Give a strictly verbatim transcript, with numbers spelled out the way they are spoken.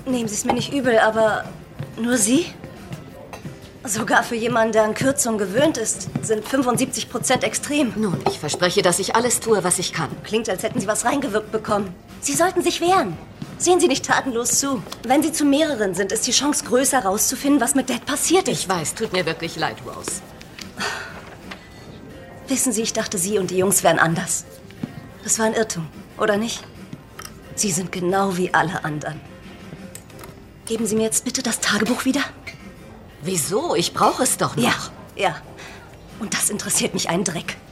Nehmen Sie es mir nicht übel, aber nur Sie? Sogar für jemanden, der an Kürzungen gewöhnt ist, sind fünfundsiebzig Prozent extrem. Nun, ich verspreche, dass ich alles tue, was ich kann. Klingt, als hätten Sie was reingewirkt bekommen. Sie sollten sich wehren. Sehen Sie nicht tatenlos zu. Wenn Sie zu mehreren sind, ist die Chance größer, rauszufinden, was mit Dad passiert ist. Ich weiß, tut mir wirklich leid, Rose. Wissen Sie, ich dachte, Sie und die Jungs wären anders. Das war ein Irrtum, oder nicht? Sie sind genau wie alle anderen. Geben Sie mir jetzt bitte das Tagebuch wieder. Wieso? Ich brauche es doch noch. Ja, ja. Und das interessiert mich einen Dreck.